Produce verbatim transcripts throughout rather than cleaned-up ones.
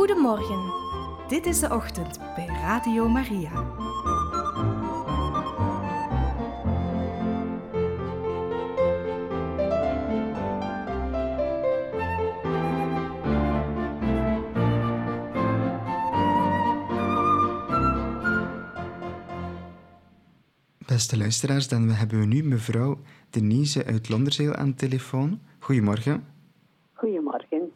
Goedemorgen, dit is de ochtend bij Radio Maria. Beste luisteraars, dan hebben we nu mevrouw Denise uit Londerzeel aan de telefoon. Goedemorgen. Goedemorgen.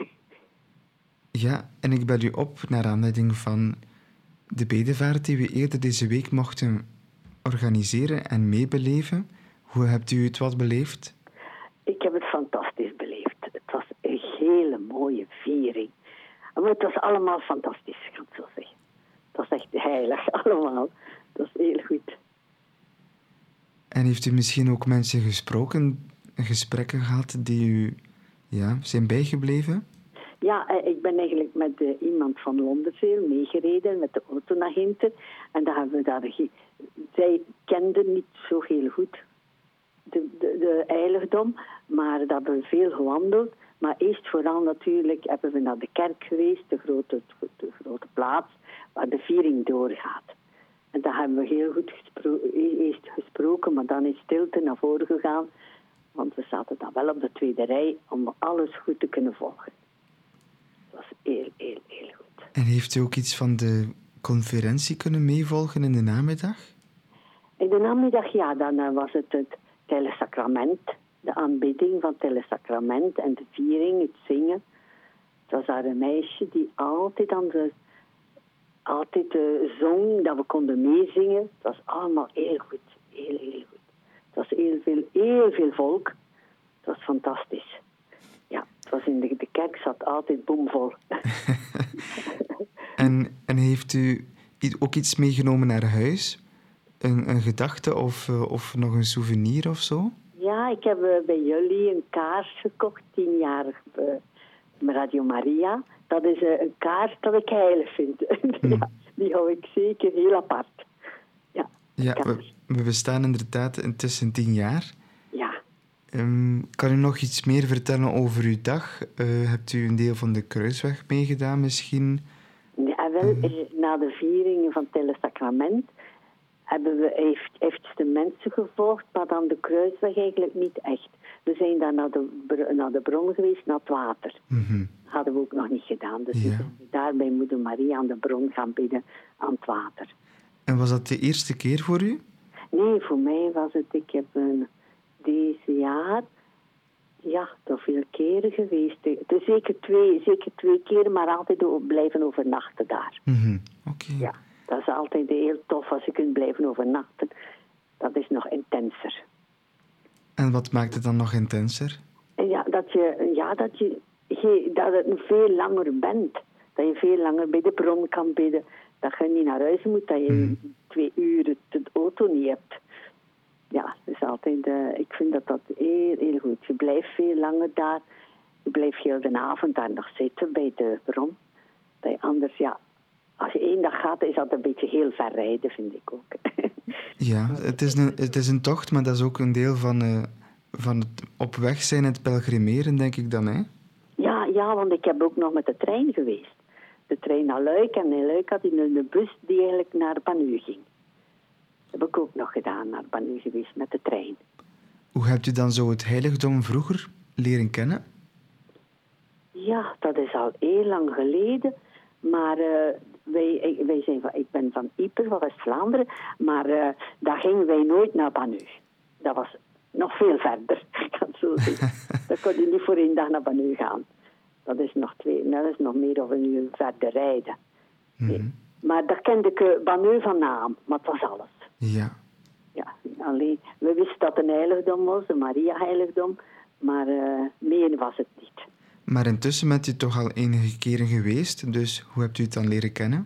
Ja, en ik bel u op naar aanleiding van de bedevaart die we eerder deze week mochten organiseren en meebeleven. Hoe hebt u het wat beleefd? Ik heb het fantastisch beleefd. Het was een hele mooie viering. Maar het was allemaal fantastisch, ik kan het zo zeggen. Het was echt heilig, allemaal. Dat is heel goed. En heeft u misschien ook mensen gesproken, gesprekken gehad die u ja, zijn bijgebleven? Ja, ik ben eigenlijk met uh, iemand van Londerzeel meegereden met de auto naar Hinter. En daar hebben we daar... Ge- Zij kenden niet zo heel goed de, de, de heiligdom, maar daar hebben we veel gewandeld. Maar eerst vooral natuurlijk hebben we naar de kerk geweest, de grote, de grote plaats, waar de viering doorgaat. En daar hebben we heel goed gespro- eerst gesproken, maar dan is stilte naar voren gegaan. Want we zaten dan wel op de tweede rij om alles goed te kunnen volgen. Dat was heel, heel, heel goed. En heeft u ook iets van de conferentie kunnen meevolgen in de namiddag? In de namiddag, ja, dan uh, was het het telesacrament. De aanbidding van het telesacrament en de viering, het zingen. Het was daar een meisje die altijd aan de... Altijd uh, zong, dat we konden meezingen. Het was allemaal heel goed. Heel, heel goed. Het was heel veel, heel veel volk. Het was fantastisch. Ja, het was in de, de kerk zat altijd bomvol. en, en heeft u ook iets meegenomen naar huis? Een, een gedachte of, uh, of nog een souvenir of zo? Ja, ik heb uh, bij jullie een kaars gekocht, tienjarig uh, Radio Maria. Dat is uh, een kaars dat ik heilig vind. Hmm. Ja, die hou ik zeker heel apart. Ja, ja we, we bestaan inderdaad intussen tien jaar. Ja. Um, kan u nog iets meer vertellen over uw dag? Uh, hebt u een deel van de kruisweg meegedaan misschien? Ja, wel, uh, na de vieringen van het telesacrament hebben we heeft, heeft de mensen gevolgd, maar dan de kruisweg eigenlijk niet echt. We zijn dan naar de, naar de bron geweest, naar het water. Mm-hmm. Hadden we ook nog niet gedaan. Dus ja. we zijn daar bij Moeder Maria aan de bron gaan bidden, aan het water. En was dat de eerste keer voor u? Nee, voor mij was het, ik heb een, deze jaar, ja, toch veel keren geweest. Het is zeker twee, zeker twee keren, maar altijd blijven overnachten daar. Mm-hmm. Oké. Okay. Ja, dat is altijd heel tof als je kunt blijven overnachten. Dat is nog intenser. En wat maakt het dan nog intenser? Ja, dat je, ja, dat je, dat het veel langer bent. Dat je veel langer bij de bron kan bidden. Dat je niet naar huis moet, dat je mm. twee uur de auto niet hebt. Ja, dus altijd, uh, ik vind dat dat heel, heel goed. Je blijft veel langer daar. Je blijft heel de avond daar nog zitten bij de bron. Dat je anders, ja, als je één dag gaat, is dat een beetje heel ver rijden, vind ik ook. Ja, het is, een, het is een tocht, maar dat is ook een deel van, uh, van het op weg zijn, het pelgrimeren, denk ik dan, hè? Ja, ja, want ik heb ook nog met de trein geweest. De trein naar Luik en in Luik had hij een bus die eigenlijk naar Banu ging. Dat heb ik ook nog gedaan, naar Banu geweest met de trein. Hoe hebt u dan zo het heiligdom vroeger leren kennen? Ja, dat is al heel lang geleden. Maar uh, wij, wij zijn van, ik ben van Ieper, van West-Vlaanderen. Maar uh, daar gingen wij nooit naar Banu. Dat was nog veel verder, ik kan het zo zeggen. Daar kon je niet voor één dag naar Banu gaan. Dat is nog, twee, dat is nog meer dan een uur verder rijden. Nee. Mm-hmm. Maar daar kende ik uh, Banu van naam, maar het was alles. Ja. Ja, alleen, we wisten dat het een heiligdom was, een Maria-heiligdom. Maar uh, meer was het niet. Maar intussen bent u toch al enige keren geweest, dus hoe hebt u het dan leren kennen?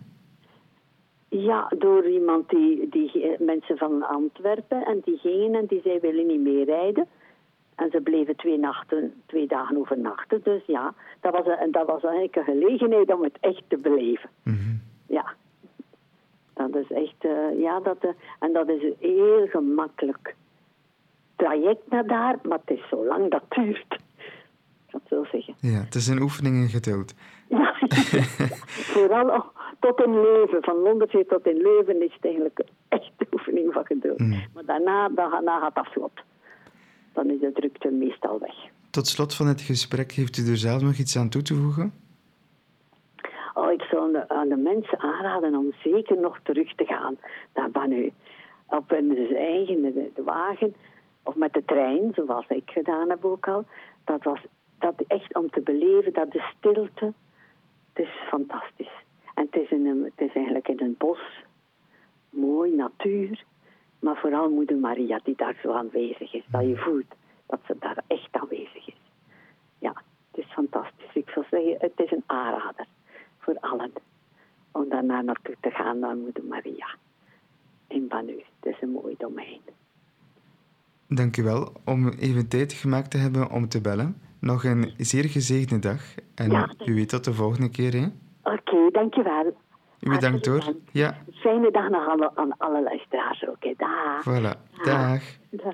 Ja, door iemand die, die mensen van Antwerpen en die gingen en die zei willen niet meer rijden. En ze bleven twee, nachten, twee dagen overnachten. Dus ja, dat was, een, dat was eigenlijk een gelegenheid om het echt te beleven. Mm-hmm. Ja, dat is echt, uh, ja, dat, uh, en dat is een heel gemakkelijk traject naar daar, maar het is zo lang dat duurt. kan het zo zeggen. Ja, het is een oefening in geduld. Ja, vooral oh, tot in Leuven. Van Londerzee tot in Leuven is het eigenlijk een echte oefening van geduld. Mm. Maar daarna, daarna gaat dat vlot. Dan is de drukte meestal weg. Tot slot van het gesprek, heeft u er zelf nog iets aan toe te voegen? Oh, ik zou aan de, aan de mensen aanraden om zeker nog terug te gaan naar Banu. Op hun eigen de, de wagen, of met de trein, zoals ik gedaan heb ook al. Dat was dat echt om te beleven, dat de stilte, het is fantastisch. En het is, in een, het is eigenlijk in een bos, mooi, natuur, maar vooral Moeder Maria die daar zo aanwezig is. Dat je voelt dat ze daar echt aanwezig is. Ja, het is fantastisch. Ik zou zeggen, het is een aanrader voor allen om daar naar naartoe te gaan, naar Moeder Maria in Banu. Het is een mooi domein. Dank u wel om even tijd gemaakt te hebben om te bellen. Nog een zeer gezegende dag. En ja, u weet tot de volgende keer, hè? Oké, okay, dank je wel. U bedankt hoor. Dank. Ja. Fijne dag nog aan, aan alle luisteraars ook. Okay. Dag. Voilà. Dag. Dag.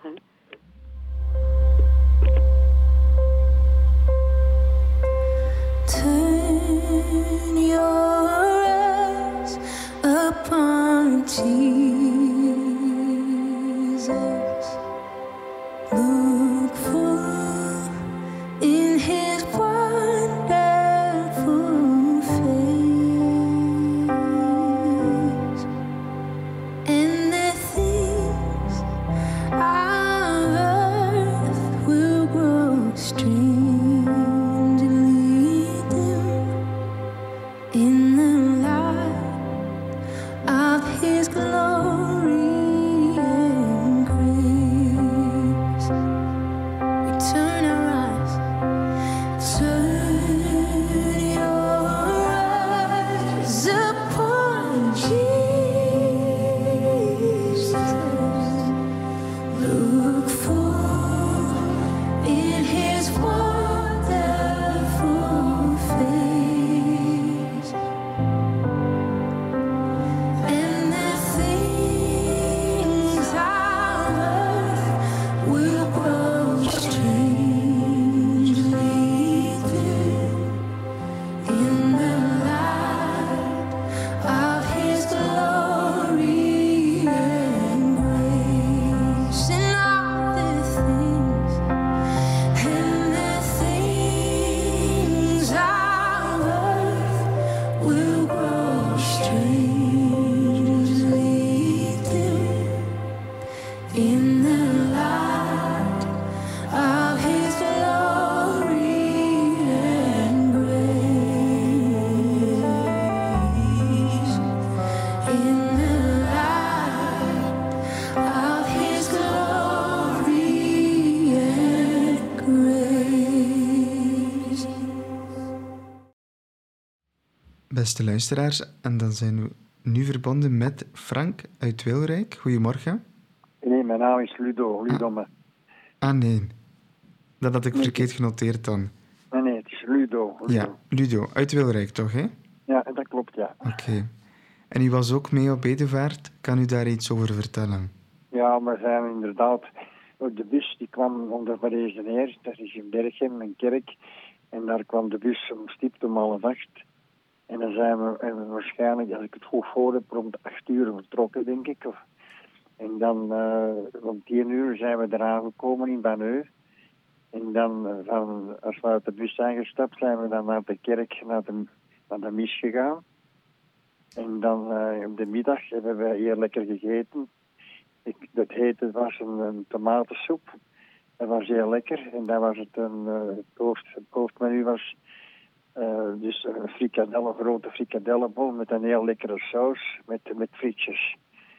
Turn your eyes upon Jesus. Look full in his wonderful face, and the things of earth will grow strangely dim in the light of his glory. Beste luisteraars, en dan zijn we nu verbonden met Frank uit Wilrijk. Goedemorgen. Nee, mijn naam is Ludo, Ludomme. Ah, ah nee, dat had ik nee. verkeerd genoteerd dan. Nee, nee, het is Ludo. Ludo. Ja, Ludo, uit Wilrijk toch, hè? Ja, dat klopt, ja. Oké. Okay. En u was ook mee op bedevaart. Kan u daar iets over vertellen? Ja, we zijn inderdaad... De bus die kwam onder Marijse neer. Dat is in Berchem, een kerk. En daar kwam de bus om stipt om half acht. En dan zijn we, en we waarschijnlijk, als ik het goed voor heb, rond acht uur vertrokken, denk ik. Of, en dan uh, rond tien uur zijn we eraan gekomen in Banneux. En dan, uh, van, als we uit de bus zijn gestapt, zijn we dan naar de kerk, naar de, naar de mis gegaan. En dan uh, op de middag hebben we hier lekker gegeten. Ik, dat heette, was een, een tomatensoep. Dat was heel lekker. En dan was het een, uh, het, hoofd, het hoofdmenu was... Uh, dus een frikadelle, een grote frikadellenbol met een heel lekkere saus met, met frietjes.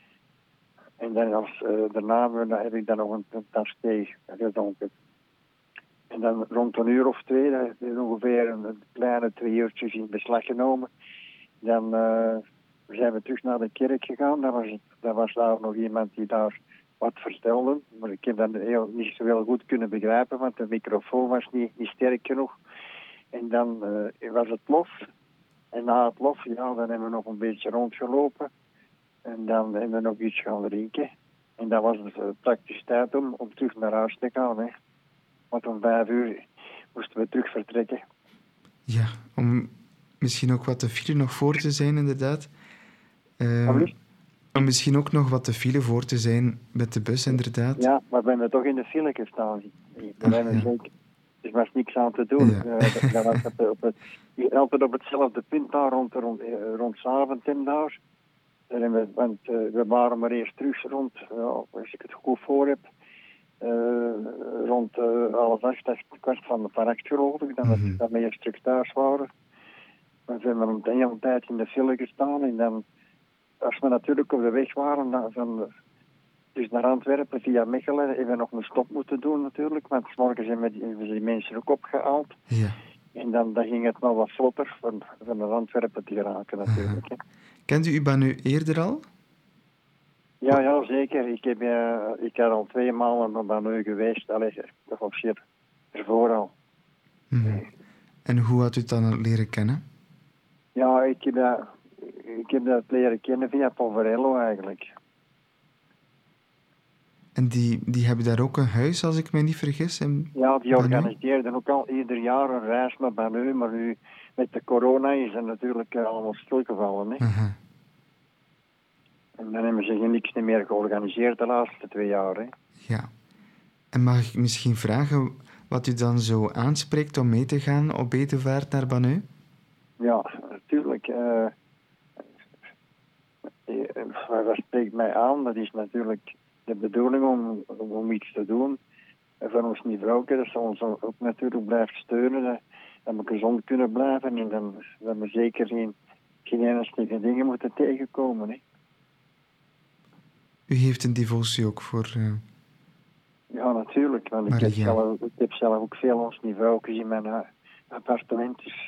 En dan als, uh, daarna dan heb ik dan nog een, een tas thee gedronken. En dan rond een uur of twee, dat is ongeveer een, een kleine twee uurtjes in beslag genomen. Dan uh, zijn we terug naar de kerk gegaan. Dan was, het, dan was daar nog iemand die daar wat vertelde. Maar ik heb dat heel, niet zo heel goed kunnen begrijpen, want de microfoon was niet, niet sterk genoeg. En dan uh, was het lof. En na het lof, ja, dan hebben we nog een beetje rondgelopen. En dan hebben we nog iets gaan drinken. En dan was het uh, praktisch tijd om, om terug naar huis te gaan. Hè. Want om vijf uur moesten we terug vertrekken. Ja, om misschien ook wat de file nog voor te zijn, inderdaad. Uh, Alsjeblieft? om misschien ook nog wat de file voor te zijn met de bus, inderdaad. Ja, maar we hebben toch in de file gestaan. Daar Ah, hebben we ja. zeker... Er was niks aan te doen. Ja. Uh, dat, dat was op, op het, altijd op hetzelfde punt daar, rond, rond, rond Zaventem daar. Daar hebben we, want uh, we waren maar eerst terug rond, ja, als ik het goed voor heb, uh, rond uh, half acht, acht, kwart van de par acht geloof ik, dat we, Mhm. dat we eerst terug thuis waren. Maar we hebben een hele tijd in de file gestaan en dan, als we natuurlijk op de weg waren, dan, van, dus naar Antwerpen via Mechelen, hebben we nog een stop moeten doen natuurlijk, want 's morgens hebben we die, hebben we die mensen ook opgehaald. Ja. En dan, dan ging het nog wat vlotter van, van naar Antwerpen te geraken natuurlijk. Hè. Kent u Ubanu eerder al? Ja, ja, zeker. Ik heb uh, ik had al twee maanden naar Banneu geweest. Allee, toch op zich ervoor al. Mhm. En hoe had u het dan leren kennen? Ja, ik heb dat, ik heb dat leren kennen via Poverello eigenlijk. En die, die hebben daar ook een huis, als ik mij niet vergis? In Ja, die Banneu? organiseerden ook al ieder jaar een reis naar Banneu, maar nu met de corona is het natuurlijk uh, allemaal stilgevallen. Hè. Aha. En dan hebben ze geen niks meer georganiseerd de laatste twee jaar. Hè. Ja. En mag ik misschien vragen wat u dan zo aanspreekt om mee te gaan op bedevaart naar Banneu? Ja, natuurlijk. Uh, wat spreekt mij aan? Dat is natuurlijk de bedoeling om, om iets te doen. En voor ons niet vrouwke, dat ze ons ook natuurlijk blijft steunen. Dat, dat we gezond kunnen blijven en dan, dat we zeker geen, geen ernstige dingen moeten tegenkomen. Hè. U heeft een devotie ook voor... Uh... Ja, natuurlijk. Want ik heb, Maria. zelf, ik heb zelf ook veel ons niet vrouwkes in mijn uh, appartement. Dus,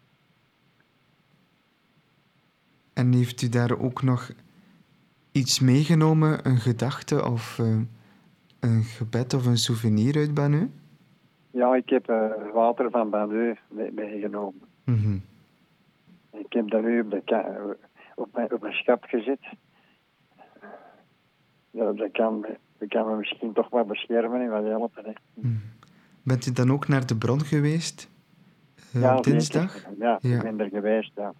En heeft u daar ook nog iets meegenomen, een gedachte of uh, een gebed of een souvenir uit Banneu? ja, ik heb uh, water van Banneu mee- meegenomen. Mm-hmm. Ik heb dat nu op, de ka- op, mijn, op mijn schap gezet. Ja, dat, kan, dat kan me misschien toch wat beschermen en wat helpen. Hè. Mm. Bent u dan ook naar de bron geweest? Uh, Ja, op dinsdag? zeker. Ja, Ja. ik ben er geweest. Ja.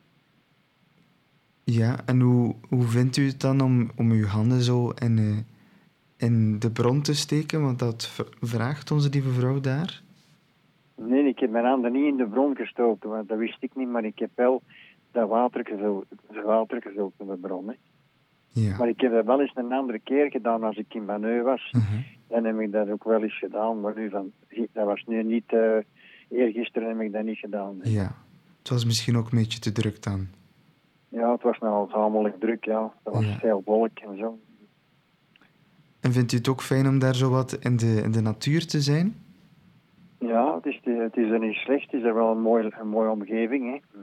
Ja, en hoe, hoe vindt u het dan om, om uw handen zo in, uh, in de bron te steken? Want dat v- vraagt onze lieve vrouw daar. Nee, ik heb mijn handen niet in de bron gestoken, want dat wist ik niet, maar ik heb wel dat water gevuld, dat water gevuld in de bron. Hè. Ja. Maar ik heb dat wel eens een andere keer gedaan als ik in Banneu was. Uh-huh. Dan heb ik dat ook wel eens gedaan, maar nu van, dat was nu niet, uh, eergisteren heb ik dat niet gedaan. Hè. Ja. Het was misschien ook een beetje te druk dan. Ja, het was nogal tamelijk druk, ja. Er was Ja. veel volk en zo. En vindt u het ook fijn om daar zo wat in de, in de natuur te zijn? Ja, het is, het is er niet slecht. Het is er wel een mooie, een mooie omgeving, hè.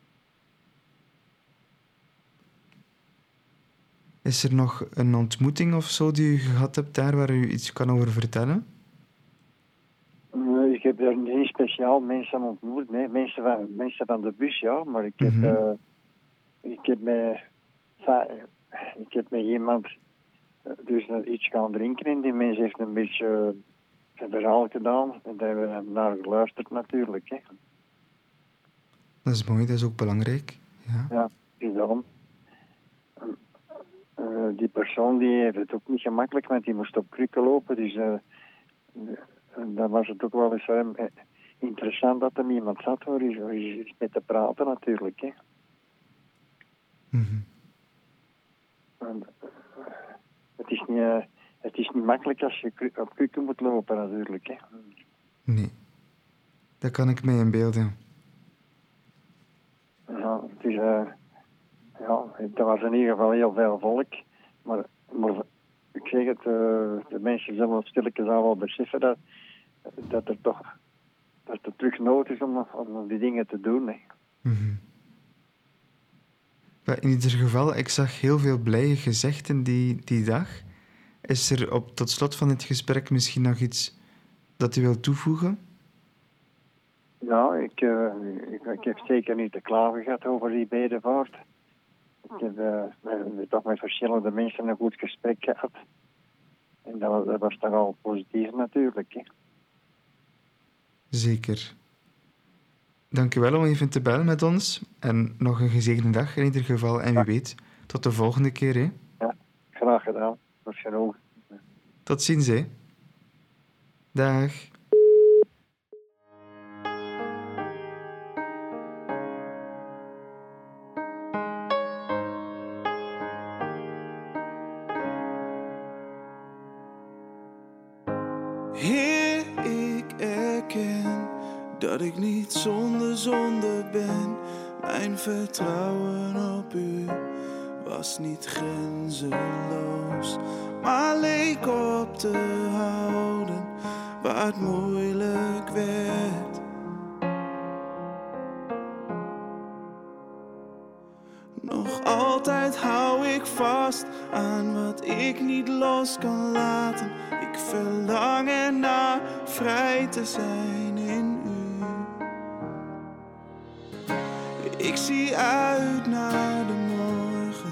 Is er nog een ontmoeting of zo die u gehad hebt daar waar u iets kan over vertellen? Nee, ik heb er niet speciaal mensen ontmoet. Nee, mensen van, mensen van de bus, ja. Maar ik heb, Mhm. uh, ik heb met, ik heb met iemand uh, dus iets gaan drinken en die mens heeft een beetje uh, een verhaal gedaan. En daar hebben we naar geluisterd natuurlijk, hè. Dat is mooi, dat is ook belangrijk. Ja. Ja, dus daarom. Uh, die persoon die heeft het ook niet gemakkelijk, want die moest op krukken lopen. Dus uh, dan was het ook wel eens uh, interessant dat er iemand zat waar je eens mee te praten natuurlijk. Hè. Mm-hmm. En, uh, het, is niet, uh, het is niet makkelijk als je kru- op krukken moet lopen natuurlijk. Hè. Nee, dat kan ik mij inbeelden. Ja, het is... Uh, Ja, er was in ieder geval heel veel volk. Maar, maar ik zeg het, uh, de mensen zullen stilletjes al wel beseffen dat, dat er toch dat er terug nood is om, om die dingen te doen. Hè. Mm-hmm. Maar in ieder geval, ik zag heel veel blije gezichten die, die dag. Is er op, tot slot van dit gesprek misschien nog iets dat u wilt toevoegen? Ja, ik, uh, ik, ik heb zeker niet te klagen gehad over die bedevaart. Ik heb uh, met, toch met verschillende mensen een goed gesprek gehad. En dat was, dat was toch al positief natuurlijk. Hè. Zeker. Dank u wel om even te bellen met ons. En nog een gezegende dag in ieder geval. En wie weet, tot de volgende keer. Hè. Ja, graag gedaan. Tot genoeg. Tot ziens, hè. Dag. Heer, ik erken dat ik niet zonder zonde ben. Mijn vertrouwen op u was niet grenzeloos, maar leek op te houden waar het moeilijk werd. Nog altijd hou ik vast aan wat ik niet los kan laten. Ik verlang ernaar vrij te zijn in u. Ik zie uit naar de morgen,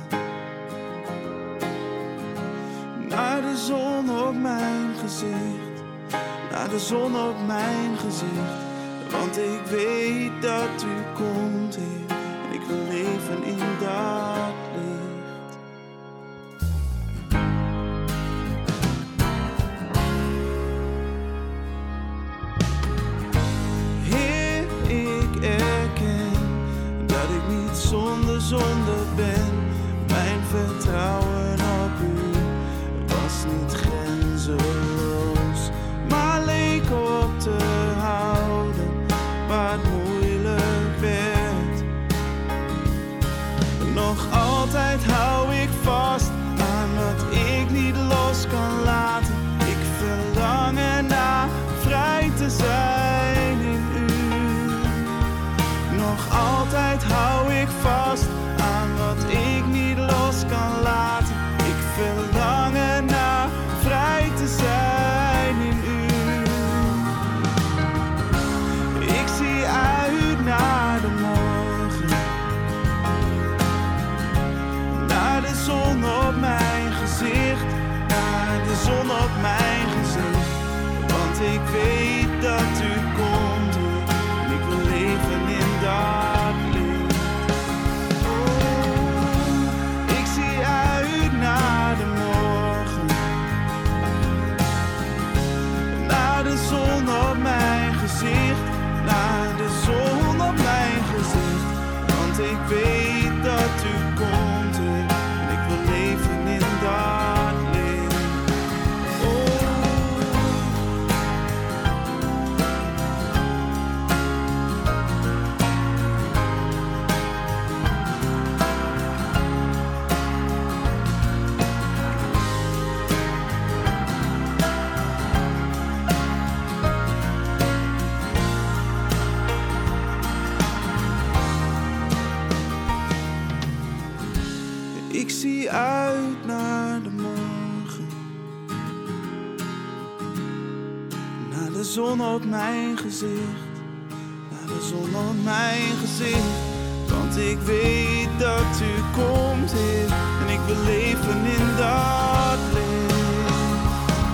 naar de zon op mijn gezicht, naar de zon op mijn gezicht. Want ik weet dat u komt, Heer, en ik wil leven in dat licht. Heer, ik erken dat ik niet zonder zonde ben. Mijn vertrouwen op u was niet grenzeloos, maar leek op te houden waar het moeilijk werd. Nog altijd hou ik vast aan wat ik niet los kan laten. Ik verlang ernaar vrij te zijn in u. Nog altijd hou ik vast aan wat ik niet los kan laten. Ik verlang ernaar vrij te zijn in u. Ik zie uit naar de morgen, naar de zon op mijn gezicht, naar de zon op mijn gezicht. Want ik weet dat u komt, Heer, en ik wil leven in dat licht. Oh, ik zie uit naar de morgen, naar de zon op mijn gezicht, naar de zon op mijn gezicht. Want ik weet dat u komt, Heer, en ik wil leven in dat licht. Oh. Ik zie uit naar de morgen, naar de zon op mijn gezicht, naar de zon op mijn gezicht. Want ik weet dat u komt, Heer, en ik wil leven in dat licht.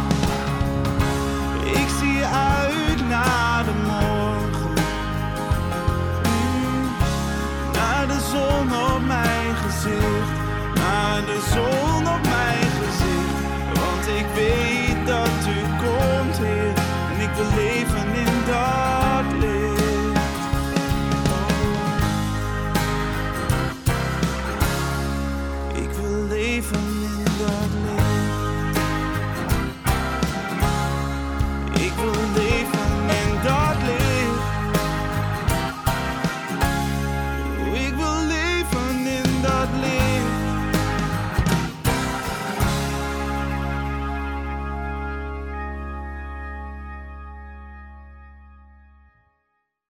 Ik zie uit naar de morgen, mm, naar de zon op mijn gezicht, naar de zon op mijn gezicht. Want ik weet dat u komt, Heer, en ik wil leven in dat licht. Oh. Ik wil leven in dat licht. Ik wil